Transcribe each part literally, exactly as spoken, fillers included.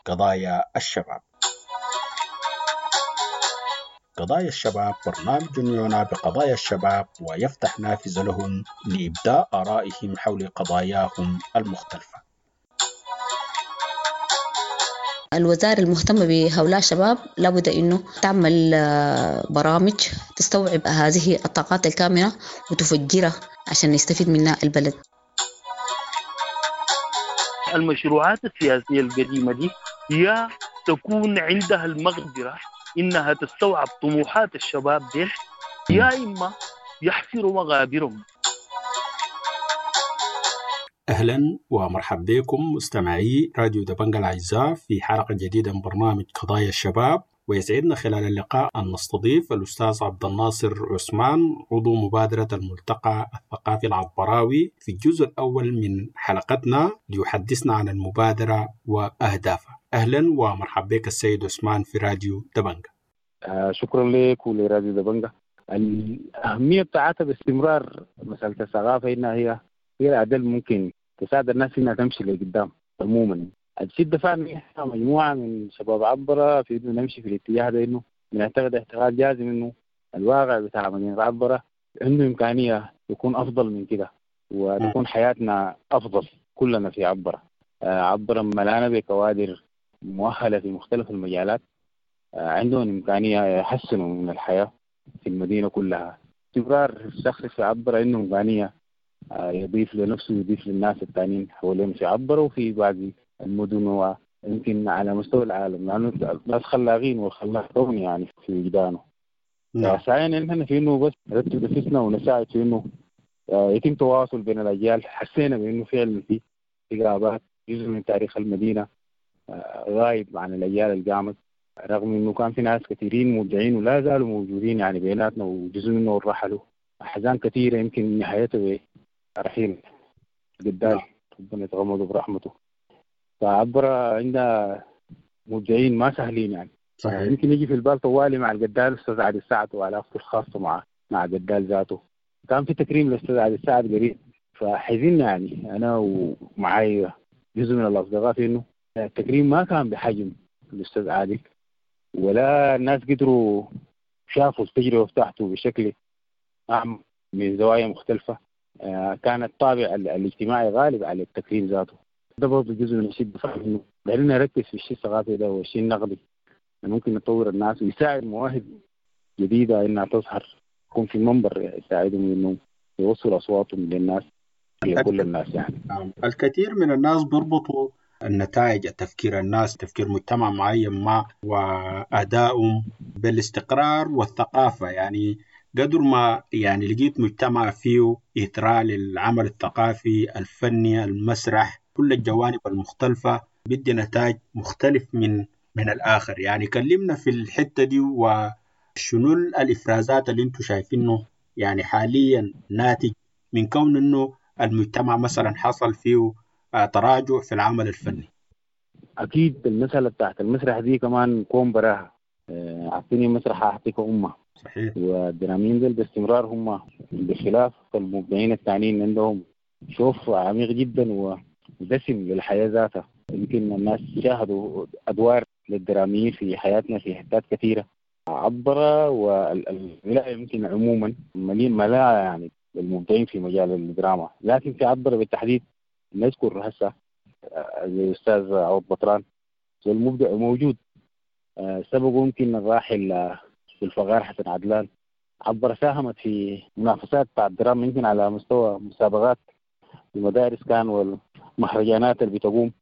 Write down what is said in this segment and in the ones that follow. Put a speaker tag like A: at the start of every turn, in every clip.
A: قضايا الشباب. قضايا الشباب برنامج يعنى بقضايا الشباب ويفتح نافذة لهم لإبداء آرائهم حول قضاياهم المختلفة.
B: الوزارة المهتمة بهؤلاء الشباب لابد أنه تعمل برامج تستوعب هذه الطاقات الكامنة وتفجرها عشان يستفيد منها البلد.
C: المشروعات السياسية القديمة دي هي تكون عندها المقدرة إنها تستوعب طموحات الشباب دي، يا إما يحفروا مغابرهم.
A: أهلا ومرحبا بكم مستمعي راديو دبنجة الأعزاء في حلقة جديدة من برنامج قضايا الشباب. ويسعدنا خلال اللقاء أن نستضيف الأستاذ عبد الناصر عثمان، عضو مبادرة الملتقى الثقافي العطبراوي، في الجزء الأول من حلقتنا ليحدثنا عن المبادرة وأهدافها. أهلا ومرحبا بك السيد عثمان في راديو دبنجة.
D: آه شكرا لك ولراديو دبنجة. الأهمية بتاعتها باستمرار مسألة الثقافة إنها هي هي الأداة ممكن تساعد الناس إنها تمشي لقدام عموما. الشيء دفعني مجموعة من شباب عبرة في إنه نمشي في الاتجاه ده، إنه بنعتقد اعتقاد جازم إنه الواقع بتاع مدينة عبرة عنده إمكانية يكون أفضل من كده، وتكون حياتنا أفضل كلنا في عبرة. آه عبرة ملانة بكوادر مؤهلة في مختلف المجالات، آه عندهم إمكانية يحسنوا من الحياة في المدينة كلها. استمرار الشخص في عبرة إنه إمكانية يضيف لنفسه ويضيف للناس الثانيين حوالين في عبرة وفي باقي المدن ويمكن على مستوى العالم، لأنه الناس خلاقين والخلاق كوني يعني في وجدانه. سعينا إننا في إنه بس نرتب نفسنا ونساعد في إنه يتم تواصل بين الأجيال. حسينا بإنه فعلا في إجابات جزء من تاريخ المدينة غايب عن الأجيال القامت، رغم إنه كان في ناس كثيرين مبدعين ولا زالوا موجودين يعني بيناتنا، وجزء منه رحلوا أحزان كثيرة يمكن نهايته رحيل قدال ربنا يتغمده برحمته. فعبرة عندها مبدعين ما سهلين يعني. صحيح. يمكن يجي في البال طوالي مع القدال أستاذ عادل السعد وعلاقته الخاصة مع مع قدال ذاته. كان في تكريم للأستاذ عادل السعد قريب، فحزين يعني أنا ومعاي جزء من الأصدقاء في إنه التكريم ما كان بحجم الأستاذ عادل، ولا الناس قدروا شافوا التجربة بتاعته بشكل أعمق من زوايا مختلفة. كان الطابع الاجتماعي غالب على التكريم ذاته. ده برضه جزء من الشيء الدفاع إنه دعنا نركز في الشيء الثقافي ده والشيء النقدي، ممكن نطور الناس ويساعد مواهب جديدة إنها تظهر، يكون في منبر يساعدهم إنه يوصل أصواتهم للناس لكل الناس يعني.
A: الكثير من الناس بيربطوا النتائج التفكير الناس تفكير مجتمع معين ما وأدائهم بالاستقرار والثقافة. يعني قدر ما يعني لقيت مجتمع فيه إثراء للعمل الثقافي الفني المسرح كل الجوانب المختلفة بدي نتاج مختلف من من الآخر. يعني كلمنا في الحتة دي، وشنو الإفرازات اللي انتم شايفينه يعني حاليا ناتج من كون انه المجتمع مثلا حصل فيه تراجع في العمل الفني.
D: أكيد المسألة بتاعت المسرح دي كمان كون براها. أعطيني مسرح أعطيك أمة.
A: صحيح.
D: والدراميين دول باستمرار هم بخلاف المبدعين الثانيين عندهم شوف عميق جدا ودسم للحياة ذاتها. يمكن الناس شاهدوا أدوار للدراميين في حياتنا في حتات كثيرة. عبرة والولاية يمكن عموما مليين ملاعة يعني المبدعين في مجال الدراما، لكن في عبرة بالتحديد نذكر هسه زي الأستاذ عوض بطران المبدع موجود. سبقه يمكن الراحل في الفقار حسن عدلان. عبر ساهمت في منافسات بتاع الدراما يمكن على مستوى مسابقات المدارس كان والمهرجانات اللي بتقوم.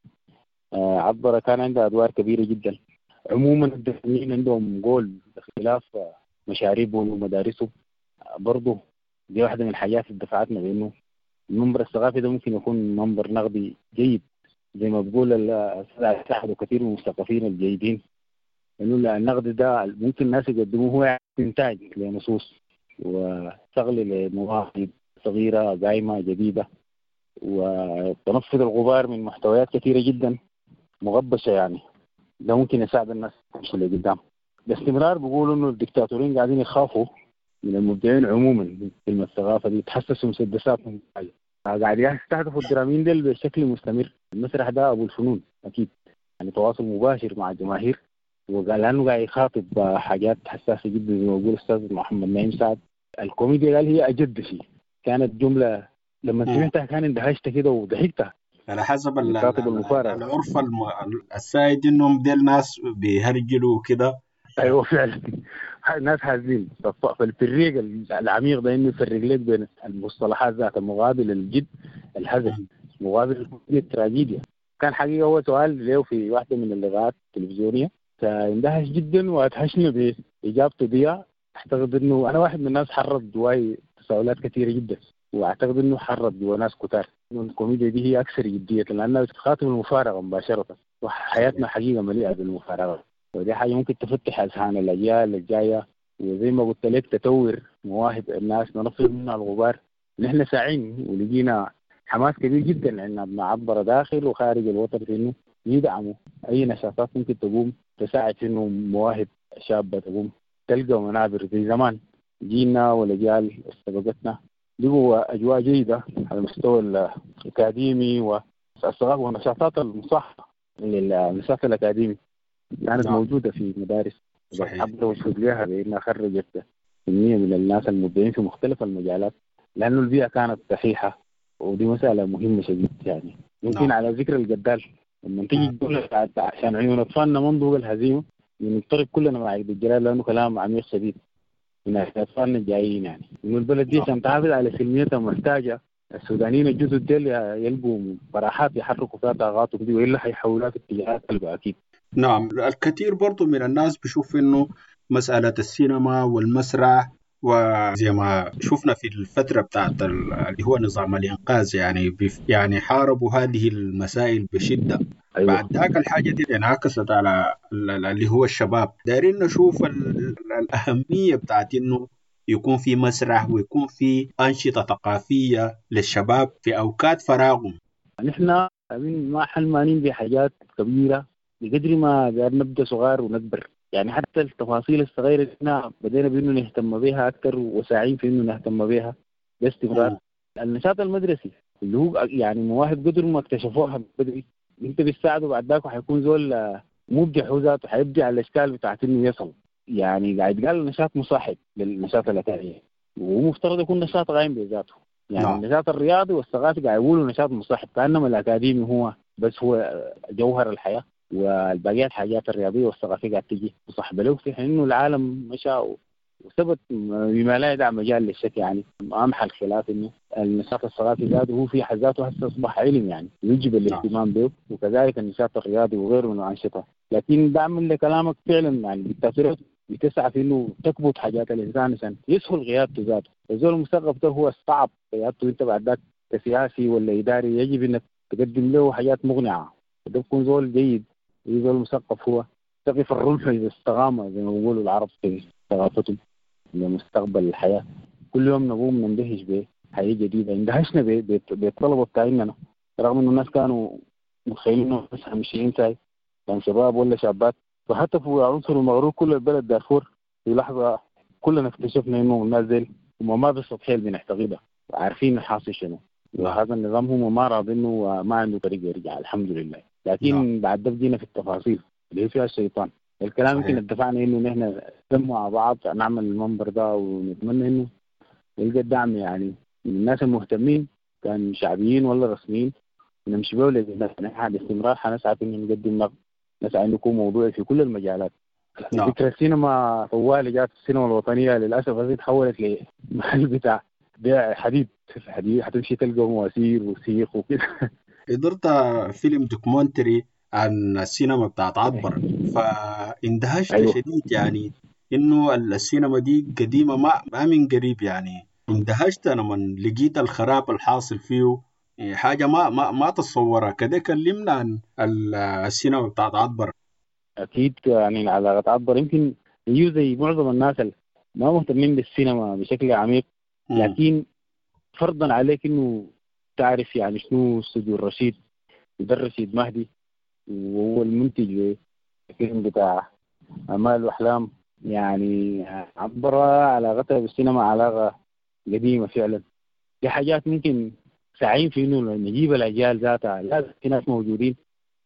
D: عبر كان عندها أدوار كبيرة جدا. عموما الدراميين عندهم قول باختلاف مشاريبهم ومدارسهم. برضه دي واحدة من الحاجات اللي دفعتنا بأنه المنبر الثقافي ده ممكن يكون منبر نقدي جيد زي ما بقول الأستاذ وكثير من المثقفين الجيدين إنه النقد ده ممكن الناس يقدموه هو إنتاج لنصوص وشغل لمواهب صغيرة قائمة جديدة، وتنفذ الغبار من محتويات كثيرة جدا مغبشة يعني. ده ممكن يساعد الناس تمشي لقدام. باستمرار بيقولوا إنه الدكتاتورين قاعدين يخافوا من المبدعين عموما في كلمة الثقافة دي، تحسسوا مسدساتهم قاعد يستهدفوا الدراميين دول بشكل مستمر. المسرح ده أبو الفنون أكيد، يعني تواصل مباشر مع الجماهير، وقال لأنه قاعد يخاطب حاجات حساسة جدا زي ما يقول الأستاذ محمد نعيم سعد. الكوميديا قال هي أجد شيء، كانت جملة لما سمعتها كان اندهشت كده وضحكتها.
A: على حسب ال- ال-
D: يخاطب
A: ال-
D: المفارقة.
A: العرف الم- السائد انهم ديل ناس بيهرجلوا كده.
D: ايوه فعلا ناس حازين. فالفريق العميق ده انه يفرق لك بين المصطلحات ذات المقابل للجد الحزن مقابل التراجيديا. كان حقيقة هو سؤال له في واحدة من اللقاءات التلفزيونية، فاندهش جدا وادهشنا بإجابته دي. اعتقد انه انا واحد من الناس حرت جواي تساؤلات كثيرة جدا، واعتقد انه حرت جوا ناس كتار انه الكوميديا دي هي اكثر جدية لانها بتخاطب المفارقة مباشرة، وحياتنا حقيقة مليئة بالمفارقة، ودي حاجة ممكن تفتح أذهان الأجيال الجاية. وزي ما قلت لك تطور مواهب الناس، ننفذ منها الغبار. نحن ساعين ولقينا حماس كبير جدا عندنا بنعبر داخل وخارج الوطن في إنه يدعموا أي نشاطات ممكن تقوم تساعد في إنه مواهب شابة تقوم تلقى منابر زي زمان. جينا والأجيال سبقتنا لقوا أجواء جيدة على المستوى الأكاديمي والصغار والنشاطات المصاحبة للنشاط الأكاديمي كانت نعم. موجودة في مدارس.
A: صحيح.
D: عبر وصول لها بأنها خرجت كمية من الناس المبدعين في مختلف المجالات، لأنه البيئة كانت صحيحة، ودي مسألة مهمة شديد. يعني يمكن نعم. على ذكر الجدال لما تيجي تقول عشان عيون أطفالنا منذ الهزيمة نضطرب كلنا مع عيد الجلال لأنه كلام عميق شديد من أطفالنا الجايين. يعني إنه البلد دي عشان تحافظ على سلميتها محتاجة السودانيين الجدد ديل يلقوا براحات يحركوا فيها طاقاتهم دي، وإلا حيحولها في اتجاهات قلبها أكيد.
A: نعم. الكثير برضو من الناس بيشوف انه مسألة السينما والمسرح، وزي ما شفنا في الفترة بتاعت ال- اللي هو نظام الإنقاذ، يعني بيف يعني حاربوا هذه المسائل بشدة.
D: أيوة.
A: بعد ذاك الحاجة دي انعكست على ال- ال- اللي هو الشباب. دايرين نشوف ال- ال- الأهمية بتاعت انه يكون في مسرح ويكون في أنشطة ثقافية للشباب في أوقات فراغهم.
D: نحن ما حلمانين بحاجات كبيرة بقدر ما قاعد نبدأ صغار ونكبر. يعني حتى التفاصيل الصغيرة احنا بدينا بأنه نهتم بها أكثر وساعين في إنه نهتم بها باستمرار. النشاط المدرسي اللي هو يعني مواهب قدر ما اكتشفوها بدري، انت بتساعده بعد ذاك وحيكون زول مبدع هو ذاته، حيبدع على الاشكال بتاعت انه يصل. يعني قاعد قال نشاط مصاحب للنشاط الاكاديمي، ومفترض يكون نشاط قائم بذاته. يعني نعم. النشاط الرياضي والثقافي قاعد يقولوا نشاط مصاحب، كانما الاكاديمي هو بس هو جوهر الحياه، والباقيات حاجات الرياضيه والثقافيه قاعد تجي مصاحبه له، في حين انه العالم مشى وثبت بما لا يدع مجال للشك. يعني امحى الخلاف انه النشاط الثقافي ذاته هو في حد ذاته هسه اصبح علم يعني يجب الاهتمام به، وكذلك النشاط الرياضي وغيره من الانشطه. لكن دعم لكلامك فعلا يعني بالتاثيرات بتسعى في انه تكبت حاجات الانسان عشان يسهل قيادته ذاته. الزول المثقف ده هو صعب قيادته، انت بعد ذاك كسياسي ولا اداري يجب انك تقدم له حاجات مقنعه، وده بيكون زول جيد. الزول المثقف هو تقف الرمح اذا استقام زي ما بيقولوا العرب في ثقافتهم لمستقبل الحياة. كل يوم نقوم نندهش بحياة جديدة. اندهشنا بالطلبة بتاعيننا رغم انه الناس كانوا متخيلين انه بس ماشيين ساي كان شباب ولا شابات، فهتفوا عنصر المغرور كل البلد دارفور. في لحظة كلنا اكتشفنا انه الناس دي هم ما بالسطحية اللي بنعتقدها، عارفين الحاصل شنو، وهذا النظام هم ما راضينه وما عنده طريقة يرجع الحمد لله. لكن نعم. بعد ده بدينا في التفاصيل اللي هي فيها الشيطان. الكلام يمكن اتفقنا انه نحن نجمع مع بعض نعمل المنبر ده، ونتمنى انه يلقى الدعم يعني من الناس المهتمين كان شعبيين ولا رسميين، ونمشي به للناس. نحن باستمرار حنسعى انه نقدم نسعى انه يكون موضوعي في كل المجالات. نعم. ذكرى السينما طوالي جات السينما الوطنية للاسف هذه تحولت لمحل بتاع بيع حديد حديد، حتمشي تلقى مواسير وسيخ وكده.
A: قدرت فيلم دوكيومنتري عن السينما بتاعت عطبر، فاندهشت أيوه. شديد يعني انه السينما دي قديمة ما, ما من قريب. يعني اندهشت لما لقيت الخراب الحاصل فيه، حاجة ما ما ما تتصورها. كده كلمنا عن السينما بتاعت عطبر.
D: اكيد يعني علاقة عطبر يمكن هي زي معظم الناس ما مهتمين بالسينما بشكل عميق، لكن فرضا عليك انه تعرف يعني شنو استوديو الرشيد وده رشيد مهدي، وهو المنتج الفيلم بتاع أمال وأحلام. يعني عبر علاقتها بالسينما علاقة قديمة فعلا. دي حاجات ممكن ساعين في إنه نجيب الأجيال ذاتها. لازم في ناس موجودين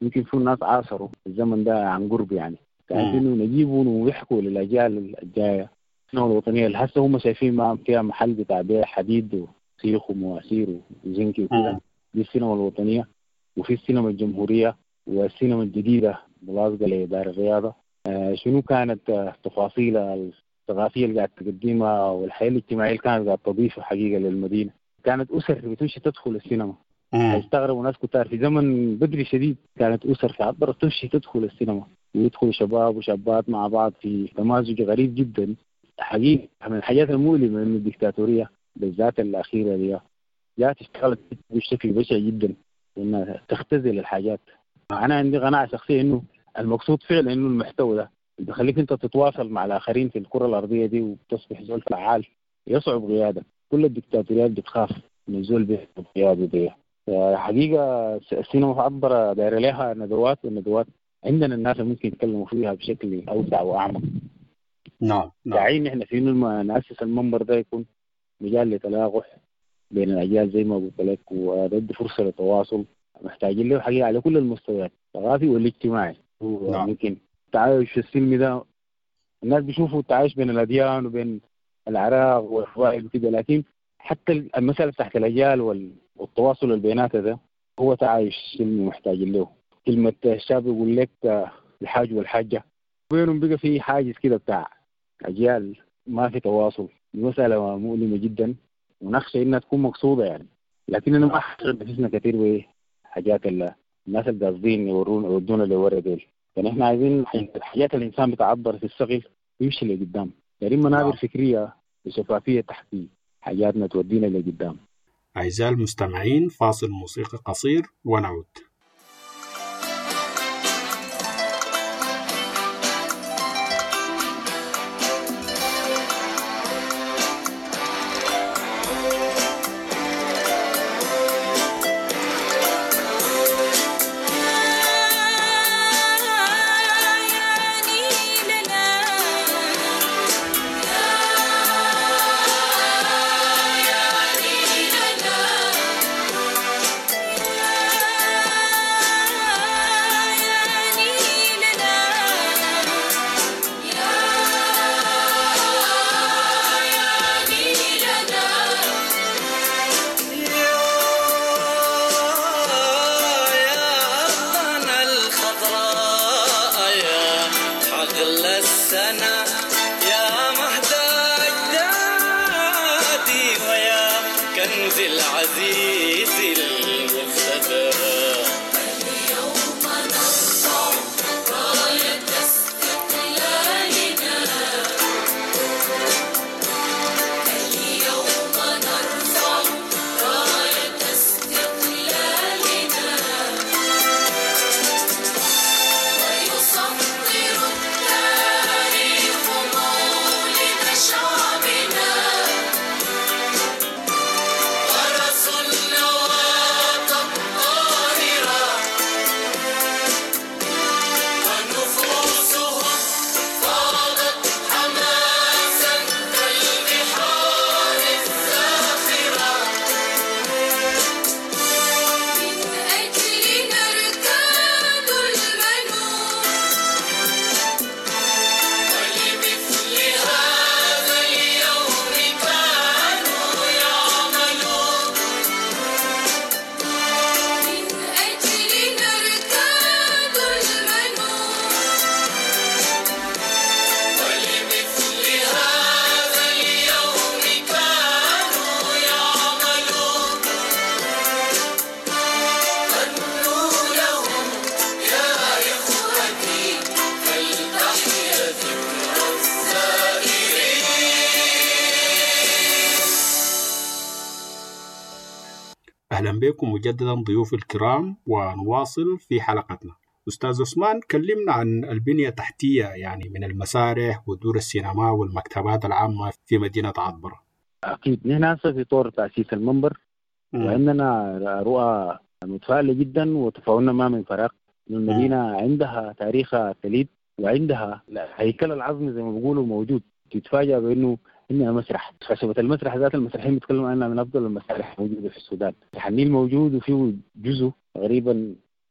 D: يمكن في ناس عاصروا الزمن ده عن قرب يعني كان إنه نجيبوا ويحكوا للأجيال الجاية السينما الوطنية اللي هسه هم شايفين معهم فيها محل بتاع بيع حديد وسيخ ومواسير وزنكي وكذا. دي السينما الوطنية. وفي السينما الجمهورية والسينما الجديدة ملاصقة لدار الرياضة. آه شنو كانت آه تفاصيل الثقافية اللي قاعد تقدمها والحياة الاجتماعية اللي كانت قاعد تضيفها حقيقة للمدينة. كانت أسر بتمشي تدخل السينما. هيستغربوا ناس كتار في زمن بدري شديد كانت أسر في عبر تمشي تدخل السينما ويدخلوا شباب وشابات مع بعض في تمازج غريب جدا. حقيقة من الحاجات المؤلمة من الدكتاتورية بالذات الأخيرة دي جات اشتغلت بشكل بشع جدا إنها تختزل الحاجات. أنا عندي قناعة شخصية إنه المقصود فعلا إنه المحتوى ده بيخليك أنت تتواصل مع الآخرين في الكرة الأرضية دي وتصبح زول فعال يصعب قيادة. كل الدكتاتوريات بتخاف من الزول بقيادة دي. حقيقة السينما عبر داير لها ندوات والندوات عندنا الناس ممكن يتكلموا فيها بشكل أوسع وأعمق.
A: نعم نعم.
D: داعين إحنا في إنه نأسس المنبر ده يكون مجال لتلاقح بين الأجيال زي ما قلت لك وندي فرصة للتواصل. محتاجين له حقيقة على كل المستويات الثقافي والاجتماعي.
A: نعم.
D: ممكن التعايش السلمي ده الناس بيشوفوا التعايش بين الأديان وبين الأعراق والقبائل وكده، لكن حتى المسألة تحت الأجيال والتواصل البينات ده هو تعايش سلمي محتاجين له. كلمة الشاب يقول لك الحاج والحاجة بينهم بقى في حاجز كده بتاع أجيال ما في تواصل. مسألة مؤلمة جدا ونخشى إنها تكون مقصودة يعني، لكن أنا ما أحسن نفسنا كثير بحاجات الناس اللي قاصدين يورونا يودونا لورا ديل. يعني إحنا عايزين الحاجات الإنسان بتعبر في الصغير ويمشي لقدام. يعني منابر فكرية وشفافية تحكي حاجاتنا تودينا لقدام.
A: أعزائي المستمعين، فاصل موسيقى قصير ونعود. أهلا بكم مجددا ضيوف الكرام، ونواصل في حلقتنا. أستاذ عثمان، كلمنا عن البنية التحتية يعني من المسارح ودور السينما والمكتبات العامة في مدينة عطبرة.
D: أكيد نحن هسه في طور تأسيس المنبر م. وعندنا رؤى متفائلة جدا وتفاؤلنا ما من فراغ. المدينة م. عندها تاريخها تليد وعندها هيكل العظمي زي ما بيقولوا موجود. تتفاجأ بأنه إنها مسرح. خشبة المسرح ذات المسرحين بيتكلموا عنها من أفضل المسارح موجودة في السودان. النيل موجود وفيه جزء تقريبا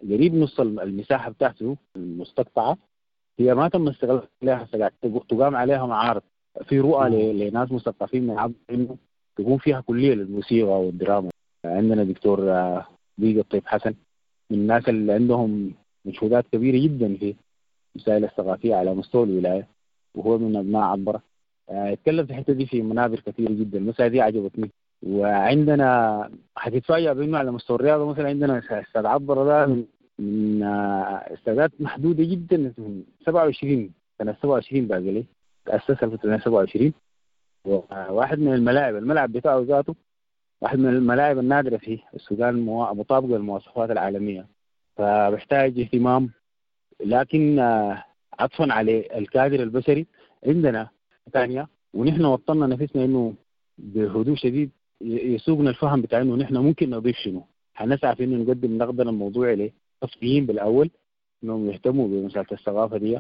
D: قريب نص المساحة بتاعته المستقطعة هي ما تم استغلالها لها، تقام عليها معارض في رؤى لناس مثقفين من عبر انه تكون فيها كلية للموسيقى والدراما. عندنا دكتور بيقى الطيب حسن من الناس اللي عندهم مجهودات كبيرة جدا في المسائل الثقافية على مستوى الولاية، وهو من أبناء عبرة. اتكلم في الحتة دي في منابر كثيرة جدا، المسألة دي عجبتني. وعندنا حتتفاجأ بأنه على مستوى الرياضة مثلا عندنا استاذ عبرة ده من من استادات محدودة جدا من سبعة وعشرين سنة سبعة وعشرين باقي لي تأسس في سنة سبعة وعشرين، وواحد من الملاعب الملعب بتاعه ذاته واحد من الملاعب النادرة في السودان مطابقة للمواصفات العالمية، فبيحتاج اهتمام. لكن عطفا على الكادر البشري عندنا ثانية، ونحن وطننا نفسنا انه بهدوء شديد يسوقنا الفهم بتاع انه نحن ممكن نضيف شنو. حنسعى في انه نقدم نقدنا الموضوع للتصفيين بالاول انهم يهتموا بمساله الثقافه دي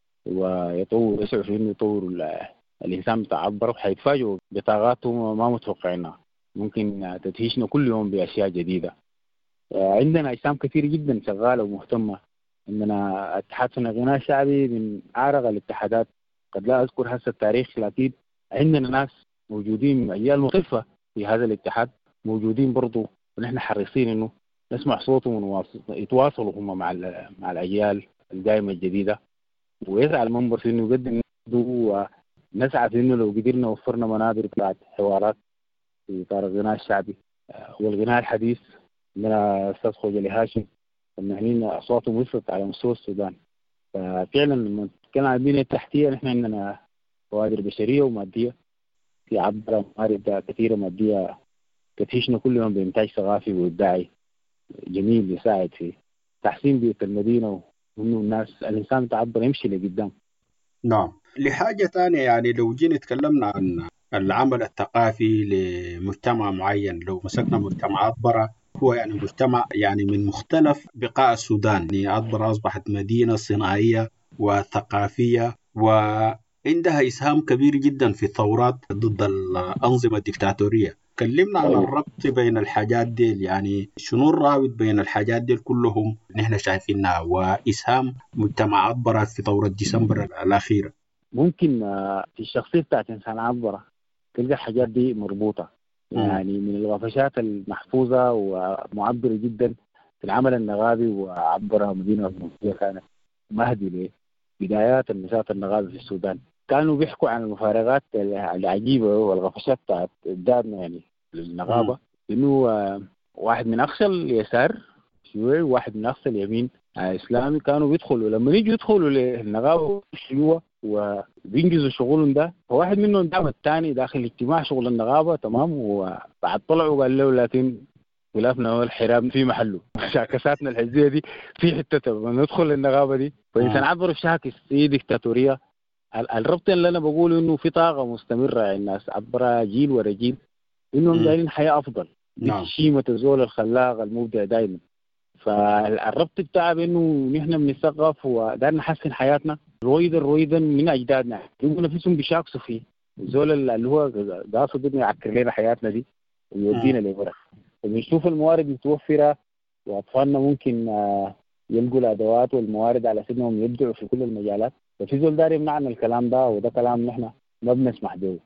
D: ويطوروا يسعوا في انه يطوروا الانسان بتاع عبر، وحيتفاجئوا بطاقاتهم ما متوقعينها، ممكن تدهشنا كل يوم باشياء جديده. عندنا اجسام كثير جدا شغاله ومهتمه. عندنا اتحاد صناع الغناء الشعبي من اعرق الاتحادات، قد لا اذكر هسه التاريخ، لكن عندنا ناس موجودين من اجيال مختلفه في هذا الاتحاد موجودين برضو، ونحن حريصين انه نسمع صوتهم ويتواصلوا هم مع مع الاجيال القائمه الجديده، ويسعى المنبر في انه يقدم ونسعى في انه لو قدرنا وفرنا منابر بتاعت حوارات في اطار الغناء الشعبي والغناء الحديث. عندنا استاذ خوجلي هاشم فنانين اصواتهم وصلت على مستوى السودان. ففعلا لما نتكلم عن البنيه التحتيه نحن عندنا كوادر بشريه وماديه في عبر موارد كثيره ماديه تدهشنا كل يوم بإنتاج ثقافي وإبداعي جميل يساعد في تحسين بيئة المدينة، وإنه الناس الإنسان يتعبر يمشي لقدام.
A: نعم. لحاجة ثانية يعني لو جينا تكلمنا عن العمل الثقافي لمجتمع معين، لو مسكنا مجتمعات برا، هو يعني مجتمع يعني من مختلف بقاع السودان. يعني أكبر أصبحت مدينة صناعية وثقافية وعندها إسهام كبير جدا في الثورات ضد الأنظمة الدكتاتورية. كلمنا عن الربط بين الحاجات دي، يعني شنو الرابط بين الحاجات دي كلهم نحن شايفينها وإسهام مجتمعات برا في ثورة ديسمبر الأخيرة؟
D: ممكن في الشخصية بتاعت إنسان عبرة تلقى الحاجات دي مربوطة، يعني من الغفشات المحفوظة ومعبرة جدا في العمل النغابي. وعبرها مدينة المنصورة كانت مهدي لبدايات النشاط النغابي في السودان. كانوا بيحكوا عن المفارقات العجيبة والغفشات بتاعت إبدادنا يعني للنغابة، إنه واحد من أقصى اليسار شيوعي وواحد من أقصى اليمين إسلامي كانوا بيدخلوا، لما يجوا يدخلوا للنغابة الشيوعة وبينجزوا شغلهم ده، فواحد منهم دعم الثاني داخل اجتماع شغل النغابة تمام، وبعد طلعوا قال له لكن خلافنا هو الحرام في محله. شاكساتنا الحزية دي في حتة لما ندخل النغابة دي فإنسان عبر شاكس هي ديكتاتورية. الربط اللي أنا بقول إنه في طاقة مستمرة الناس عبر جيل ورا جيل إنهم دايرين حياة أفضل. نعم. شيمة الزول الخلاق المبدع دايما. فالربط بتاعه بإنه نحن بنثقف ودار نحسن حياتنا رويدا رويدا من أجدادنا، يقولوا نفسهم بيشاكسوا فيه الزول اللي هو قاصد إنه يعكر لنا حياتنا دي ويودينا لورا. وبنشوف الموارد متوفرة وأطفالنا ممكن يلقوا الأدوات والموارد على سنهم يبدعوا في كل المجالات، ففي زول داري يمنعنا الكلام ده، وده كلام نحن ما بنسمح به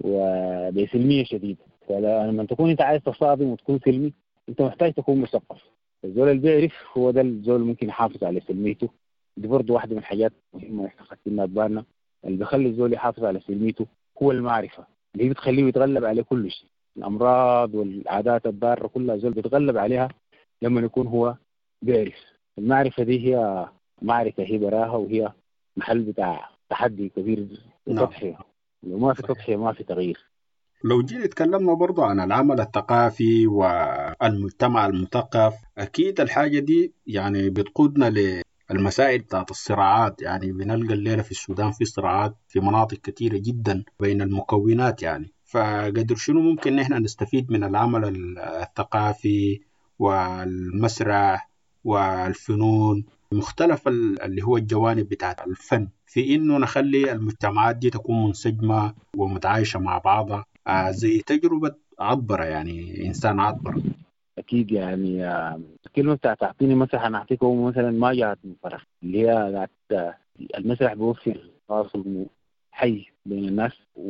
D: وبسلمية شديدة. فلما تكون أنت عايز تصادم وتكون سلمي أنت محتاج تكون مثقف. الزول اللي بيعرف هو ده الزول ممكن يحافظ على سلميته. دي برضه واحدة من الحاجات مهمة احنا خدتنا بالنا، اللي بيخلي الزول يحافظ على سلميته هو المعرفة اللي بتخليه يتغلب عليه كل شيء. الأمراض والعادات الضارة كلها الزول بيتغلب عليها لما يكون هو بيعرف. المعرفة دي هي معركة هي براها، وهي محل بتاع تحدي كبير وتضحية. لو ما في تضحية ما في تغيير.
A: لو جينا تكلمنا برضو عن العمل الثقافي والمجتمع المثقف، أكيد الحاجة دي يعني بتقودنا للمسائل بتاعت الصراعات. يعني بنلقى الليلة في السودان في صراعات في مناطق كثيرة جدا بين المكونات، يعني فقدر شنو ممكن نحن نستفيد من العمل الثقافي والمسرح والفنون مختلف اللي هو الجوانب بتاعت الفن في إنه نخلي المجتمعات دي تكون منسجمة ومتعايشة مع بعضها، آه زي تجربة عبرة، يعني إنسان عبرة.
D: أكيد يعني آه، الكلمة بتاعت تعطيني مسرح أنا أعطيك هو مثلا ما جاءت من فراغ، اللي هي قاعد آه، المسرح بيوفر تواصل حي بين الناس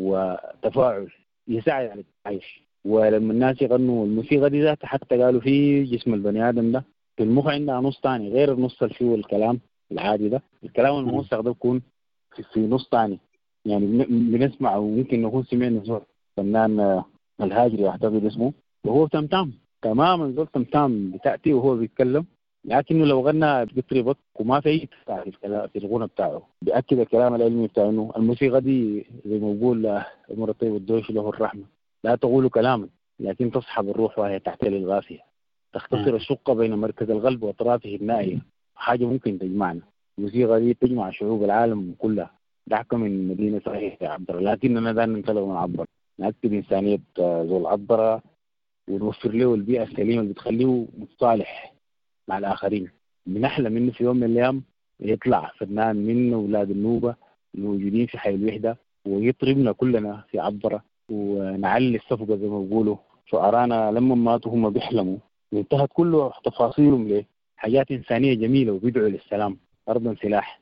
D: وتفاعل يساعد على التعايش. ولما الناس يغنوا الموسيقى دي ذاتها حتى قالوا في جسم البني آدم ده في المخ عندها نص تاني غير النص اللي فيه الكلام العادي ده. الكلام الموسق ده بيكون في, في نص تاني، يعني بن- بنسمع وممكن نكون سمعنا صوت فنان آه، الهاجري أعتقد اسمه، وهو تمتام تماما زول تمتام بتأتي وهو بيتكلم، لكنه لو غنى بيطربك وما في أي تفاعل في الكلام في الغنى بتاعه. بيأكد الكلام العلمي بتاعه إنه الموسيقى دي زي ما بقول آه، عمر الطيب الدوشي له الرحمة لا تقول كلاما لكن تصحب الروح وهي تحت الغافية، تختصر الشقة بين مركز القلب وأطرافه النائية، حاجة ممكن تجمعنا. الموسيقى دي تجمع شعوب العالم كلها. ضحكة من مدينة صحيح يا عبر، لكننا دائما نتكلم ونعبر، نأكد إنسانية آه، زول عبر ونوفر له البيئة السليمة اللي بتخليه متصالح مع الآخرين. بنحلم منه في يوم من الأيام يطلع فنان من أولاد النوبة الموجودين في حي الوحدة ويطربنا كلنا في عبرة ونعلي الصفقة زي ما بيقولوا. شعرانا لما ماتوا هم بيحلموا وانتهت كل تفاصيلهم لحاجات إنسانية جميلة وبيدعوا للسلام أرضا سلاح.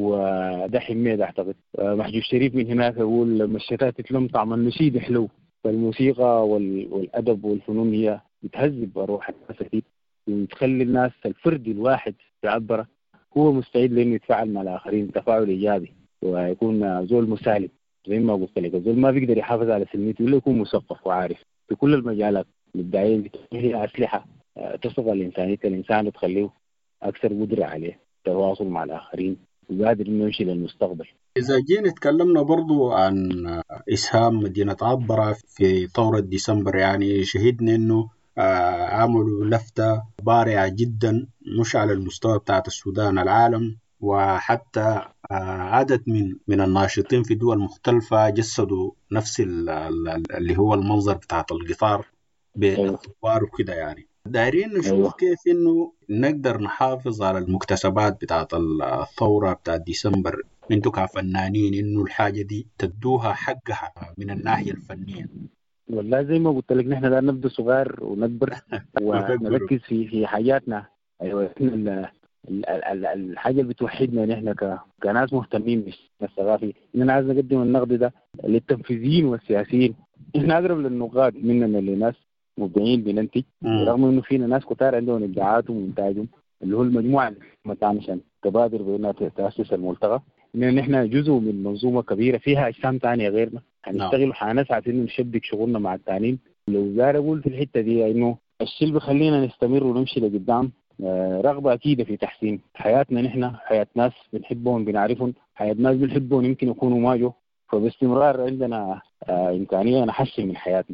D: وده حميد أعتقد محجوب شريف من هناك يقول لما الشتات تتلم طعم النشيد حلو. فالموسيقى والأدب والفنون هي بتهذب أروح الناس أكيد وتخلي الناس الفرد الواحد يعبر هو مستعد لأنه يتفاعل مع الآخرين تفاعل إيجابي ويكون زول مسالم. زي ما قلت لك زول ما بيقدر يحافظ على سلميته إلا يكون مثقف وعارف في كل المجالات. الداعية هي أسلحة تصغى الإنسانية الإنسان وتخليه أكثر قدرة عليه التواصل مع الآخرين وقادر إنه يمشي للمستقبل.
A: إذا جينا تكلمنا برضو عن إسهام مدينة عبرة في ثورة ديسمبر، يعني شهدنا إنه آه، عملوا لفتة بارعة جدا مش على المستوى بتاعت السودان العالم، وحتى آه، عدد من من الناشطين في دول مختلفة جسدوا نفس ال- ال- اللي هو المنظر بتاعت القطار بين
D: أيوة.
A: الثوار وكده. يعني دايرين نشوف
D: أيوة.
A: كيف إنه نقدر نحافظ على المكتسبات بتاعت الثورة بتاعت ديسمبر، انتوا كفنانين انه الحاجة دي تدوها حقها من الناحية الفنية.
D: والله زي ما قلت لك نحن ده نبدأ صغير ونكبر ونركز في في حاجاتنا. ايوه إحنا ال- ال- ال- الحاجه اللي بتوحدنا نحن ك- كناس مهتمين بالثقافي اننا عايز نقدم النقد ده للتنفيذيين والسياسيين. احنا اقرب للنقاد مننا لناس مبدعين بننتج، رغم انه فينا ناس كتار عندهم ابداعاتهم وانتاجهم اللي هو المجموعه اللي متى عشان تبادر بينها تاسس الملتقى. ان نحن جزء من منظومه كبيره فيها اجسام ثانيه غيرنا هنشتغل وحنسعى في انه نشبك شغلنا مع الثانيين. لو زار اقول في الحته دي انه الشيء اللي بيخلينا نستمر ونمشي لقدام آه، رغبه اكيده في تحسين حياتنا. نحن حياه ناس بنحبهم بنعرفهم، حياه ناس بنحبهم يمكن يكونوا ما جو، فباستمرار عندنا آه، امكانيه نحسن من حياتنا.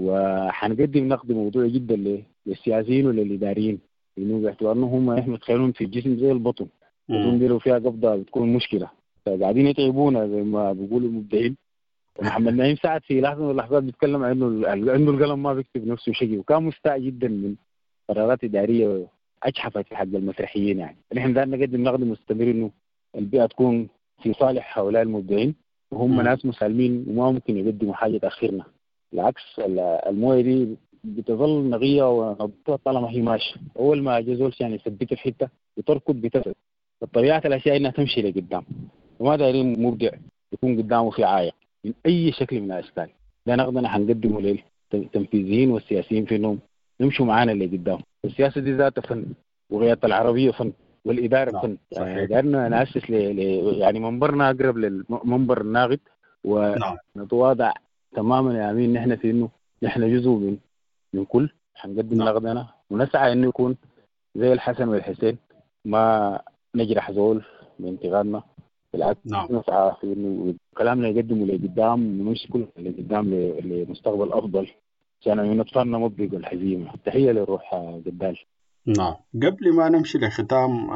D: وحنقدم نقد موضوعي جدا للسياسيين وللاداريين لانه باعتبار انهم هم احنا تخيلهم في الجسم زي البطن، البطن دي لو فيها قبضه بتكون مشكله، فقاعدين يتعبونا زي ما بيقولوا المبدعين. محمد نعيم سعد في لحظه من اللحظات بيتكلم عن انه انه القلم ما بيكتب نفسه شيء، وكان مستاء جدا من قرارات اداريه اجحفت في حق المسرحيين. يعني نحن دائما نقدم نقد مستمر انه البيئه تكون في صالح هؤلاء المبدعين وهم ناس مسالمين وما ممكن يقدموا حاجه تاخرنا. بالعكس المويه دي بتظل نقيه ونظيفه طالما هي ماشيه. اول ما جزول يعني يثبتها في حته بتركض بتسد. فطبيعه الاشياء انها تمشي لقدام وما دايرين مبدع يكون قدامه في عايق من اي شكل من الاشكال. ده نقدنا حنقدمه للتنفيذيين والسياسيين في انهم يمشوا معانا اللي قدام. السياسه دي ذاتها فن وغيرت العربيه فن والاداره
A: نعم.
D: فن.
A: صحيح.
D: قدرنا ناسس ل... ل... يعني منبرنا اقرب للمنبر الناقد ونتواضع نعم. تماما يا امين نحن في انه نحن جزء من من كل حنقدم نعم. نقدنا ونسعى انه يكون زي الحسن والحسين، ما نجرح زول بانتقادنا، بالعكس نعم. نسعى في انه كلامنا يقدمه لقدام ونمشي كل لقدام لمستقبل افضل عشان نطفالنا مطبق الهزيمه. تحيه لروح قدال.
A: نعم. قبل ما نمشي لختام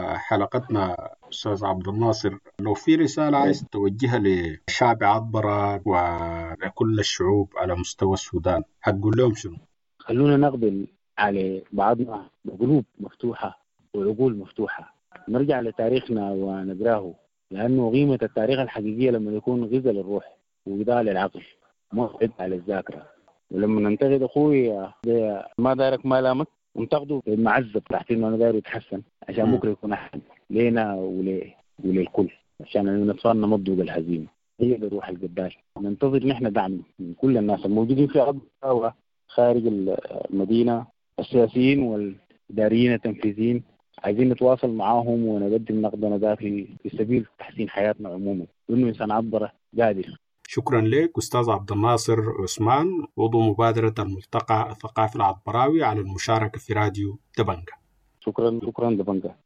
A: حلقتنا أستاذ عبد الناصر، لو في رسالة عايز توجهها لشعب عطبرة ولكل الشعوب على مستوى السودان هتقول لهم شنو؟
D: خلونا نقبل على بعضنا بقلوب مفتوحة وعقول مفتوحة، نرجع لتاريخنا ونقراه، لأنه قيمة التاريخ الحقيقية لما يكون غذاء للروح وغذاء للعقل موعد على الذاكرة. ولما ننتقد اخوي ما دارك ما لامك ونتقده المعزه بتاعت انه انا داير يتحسن عشان بكره يكون احسن لينا ول... وللكل، عشان نتفانى نمضوا بالهزيمه. هي ده روح الجدال. ننتظر نحن دعم من كل الناس الموجودين في ارض خارج المدينه، السياسيين والاداريين التنفيذيين، عايزين نتواصل معاهم ونقدم نقدنا ده في في سبيل تحسين حياتنا عموما، لانه انسان عبره قادر.
A: شكرا لك أستاذ عبد الناصر عثمان، عضو مبادرة الملتقى الثقافي العطبراوي، على المشاركة في راديو دبنجة.
D: شكرا شكرا دبنجة.